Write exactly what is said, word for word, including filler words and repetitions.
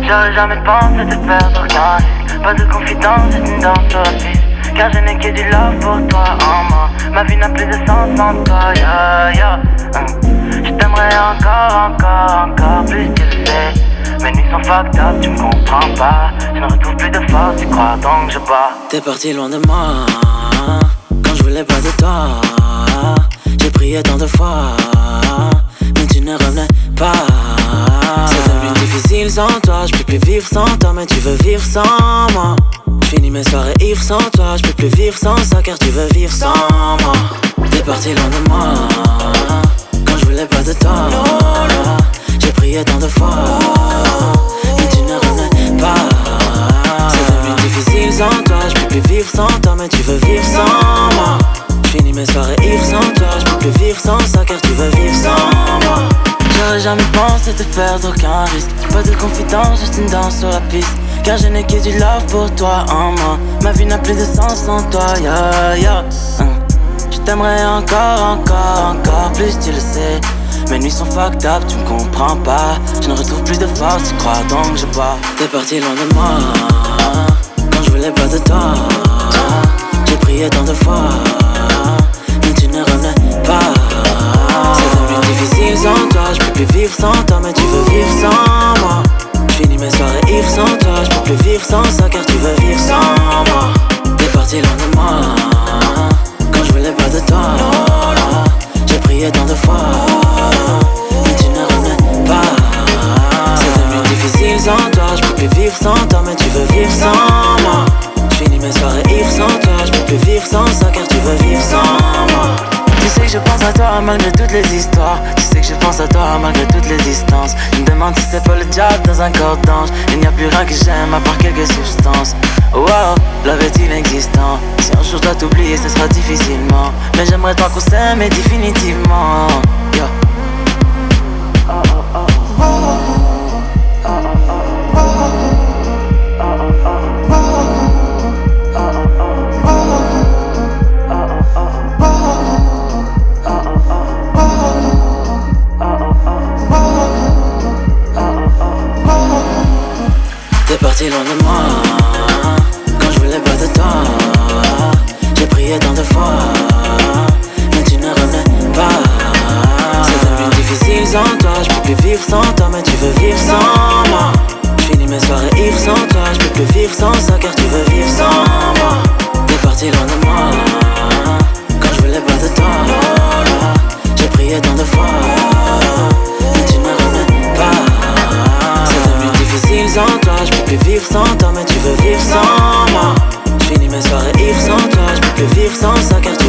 J'aurais jamais pensé te perdre aucun risque. Pas de confidence, juste une danse sur la piste. Car je n'ai que du love pour toi en moi. Ma vie n'a plus de sens sans toi, yeah, yeah. mm. Je t'aimerais encore, encore, encore plus, tu le sais. Mes nuits sont fucked up, tu me comprends pas. Je ne retrouve plus de force, tu crois donc je bats. T'es parti loin de moi, quand je voulais pas de toi. J'ai prié tant de fois, mais tu ne revenais pas. C'est devenu difficile sans toi, je peux plus vivre sans toi. Mais tu veux vivre sans moi. J'finis mes soirées ivres sans toi, je peux plus vivre sans ça. Car tu veux vivre sans moi. T'es parti loin de moi, quand je voulais pas de toi. J'ai prié tant de fois, mais tu ne revenais pas. C'est devenu difficile sans toi, je peux plus vivre sans toi. Mais tu veux vivre sans moi. J'finis mes soirées ivres sans toi, je peux plus vivre sans ça. Car tu veux vivre sans moi. J'aurais jamais pensé te perdre, aucun risque. Pas de confidence, juste une danse sur la piste. Car je n'ai que du love pour toi en moi. Ma vie n'a plus de sens sans toi, yeah, yeah. hum. Je t'aimerais encore, encore, encore plus, tu le sais. Mes nuits sont fucked up, tu me comprends pas. Je ne retrouve plus de force, tu crois donc je bois. T'es parti loin de moi, quand je voulais pas de toi. J'ai prié tant de fois, mais tu ne revenais pas. C'est devenu difficile sans toi, je peux plus vivre sans toi. Mais tu veux vivre sans moi. J'finis mes soirées ivres sans toi, je peux plus vivre sans ça. Car tu veux vivre sans moi. T'es parti loin de moi, quand je voulais pas de toi. J'ai prié tant de fois, mais tu ne revenais pas. C'est devenu difficile sans toi, je peux plus vivre sans toi. Mais tu veux vivre sans moi. J'finis mes soirées ivres sans toi, je peux plus vivre sans ça. Car tu veux vivre sans moi. Tu sais que je pense à toi malgré toutes les histoires. Tu sais que je pense à toi malgré toutes les distances. Je me demande si c'est pas le diable dans un corps d'ange. Il n'y a plus rien que j'aime à part quelques substances. Wow, love est inexistant. Si un jour je dois t'oublier, ce sera difficilement. Mais j'aimerais tant qu'on s'aime et définitivement. Yeah. Oh, oh, oh. Oh, oh, oh. Oh, oh, oh. T'es parti loin de moi, quand je voulais pas de toi. J'ai prié tant de fois, mais tu ne revenais pas. C'est devenu difficile sans toi, je peux plus vivre sans toi. Mais tu veux vivre sans moi. J'finis mes soirées ivres sans toi, je peux plus vivre sans ça. Car tu veux vivre sans moi. T'es parti loin de moi, quand je voulais pas de toi. J'ai prié tant de fois, mais tu ne revenais pas. C'est devenu difficile sans toi, je peux plus vivre sans toi. Mais tu veux vivre sans moi. J'finis mes soirées ivres sans toi, je peux plus vivre sans ça. Car tu